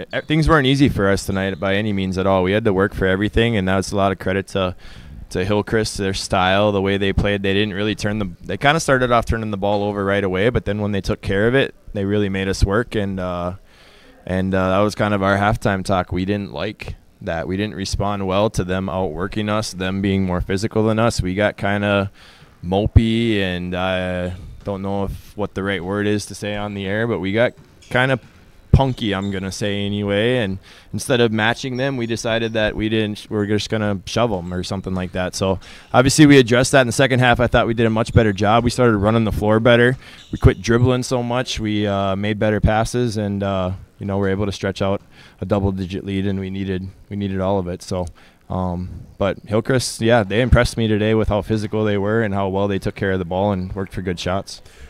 things weren't easy for us tonight by any means at all. We had to work for everything, and that's a lot of credit to Hillcrest, their style, the way they played. They didn't really they kind of started off turning the ball over right away, but then when they took care of it, they really made us work, and that was kind of our halftime talk. We didn't like that. We didn't respond well to them outworking us, them being more physical than us. We got kind of mopey, and I don't know what the right word is to say on the air, but we got kind of punky, I'm going to say anyway, and instead of matching them, we decided that we're just going to shove them or something like that. So obviously we addressed that in the second half. I thought we did a much better job. We started running the floor better. We quit dribbling so much. We made better passes, and we're able to stretch out a double-digit lead, and we needed all of it. So but Hillcrest, they impressed me today with how physical they were and how well they took care of the ball and worked for good shots.